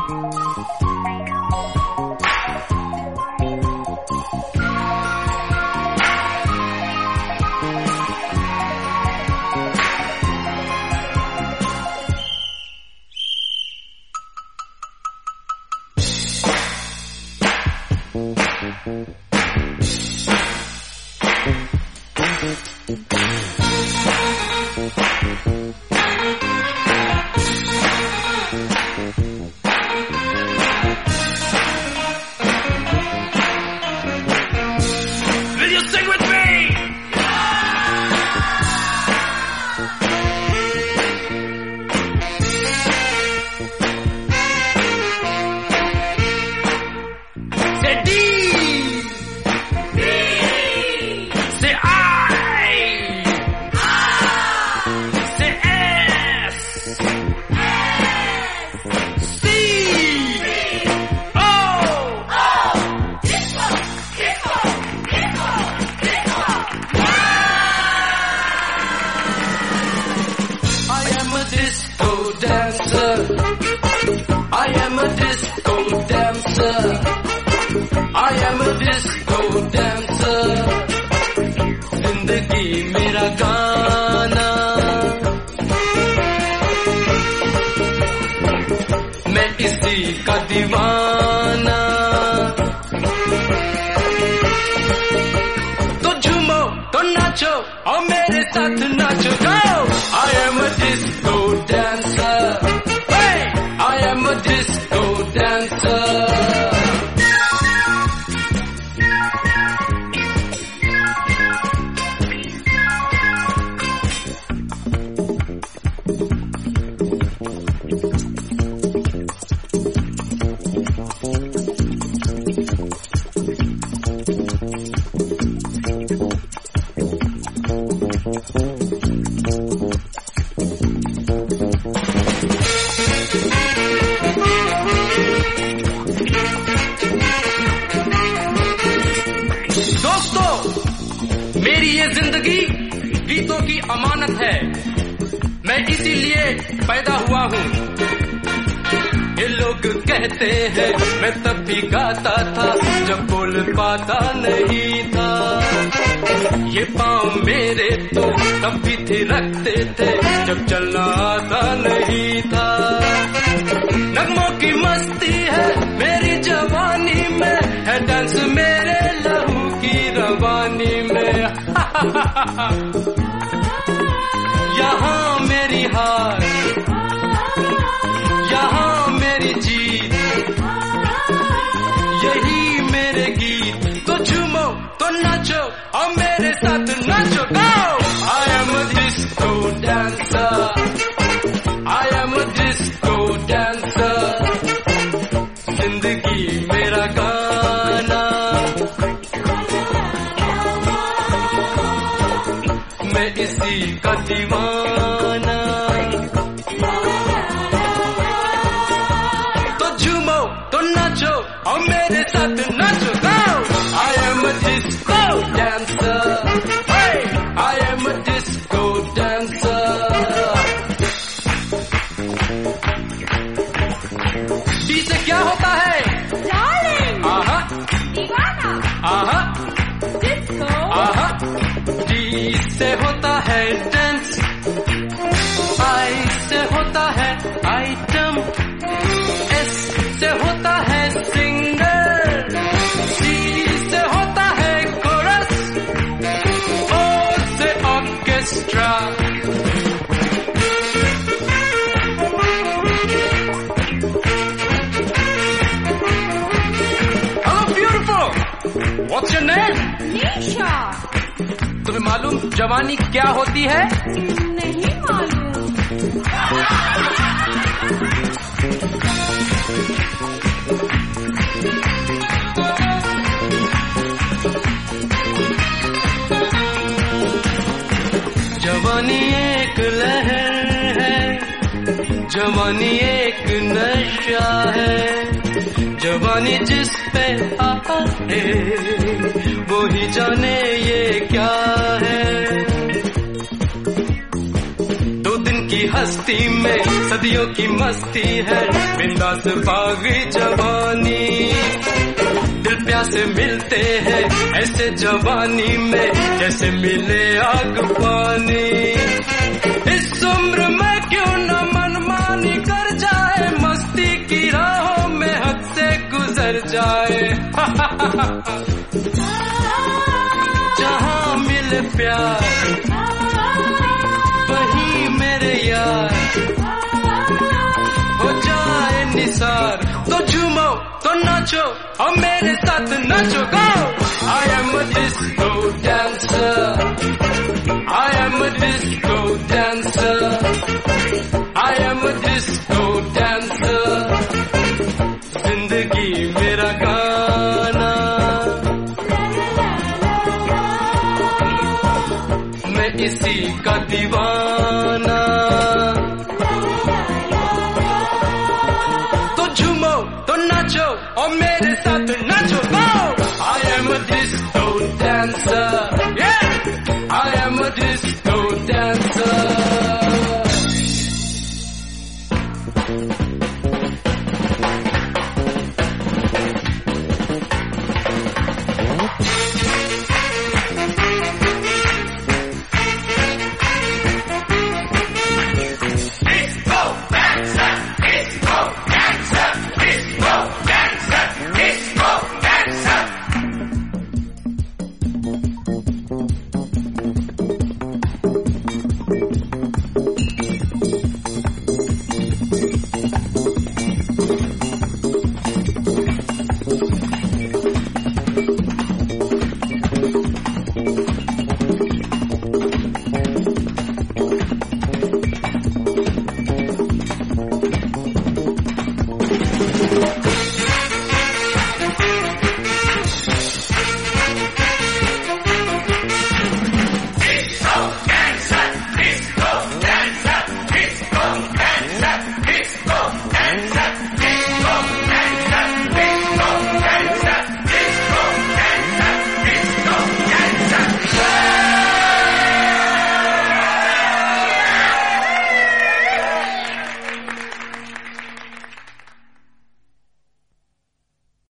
यहाँ मेरी हार, यहाँ मेरी जीत, यही मेरे गीत। तो झूमो तो नाचो और मेरे साथ नाचो। Go! I am a disco dancer, I am a disco dancer, जिंदगी मेरा गाना, मैं इसी का दीवाना। तो झूमो तो नाचो और मेरे साथ नाचो। Go! I am a disco dancer, hey! I am a disco dancer। D से क्या होता है? डार्लिंग, आहा दीवाना, आहा डिस्को, आहा। डी से होता है डांस, आई से होता है आइटम, एस से होता है सिंगर, सी से होता है कोरस, ओ से orchestra. Hello beautiful, what's your name? Nisha. तुम्हें मालूम जवानी क्या होती है? नहीं मालूम। जवानी एक लहर है, जवानी एक नशा है, जवानी जिस पे आए वो ही जाने ये क्या है। 2 दिन की हस्ती में सदियों की मस्ती है, बिंदास बागी जवानी। दिल प्यासे मिलते हैं ऐसे जवानी में, जैसे मिले आग पानी। इस उम्र में क्यों न मनमानी कर जाए, मस्ती की राहों में हद से गुजर जाए। जहाँ मिले प्यार वहीं मेरे यार, हो जाए निसार। तो झूमो तो नाचो और मेरे साथ नाचो, गो। I am a disco dancer, I am a disco dancer, I am a disco dancer। जिंदगी मेरा गाना, मैं इसी का दीवाना। तो झूमो तो नाचो और मेरे साथ नाचो, गो। I am a disco dancer,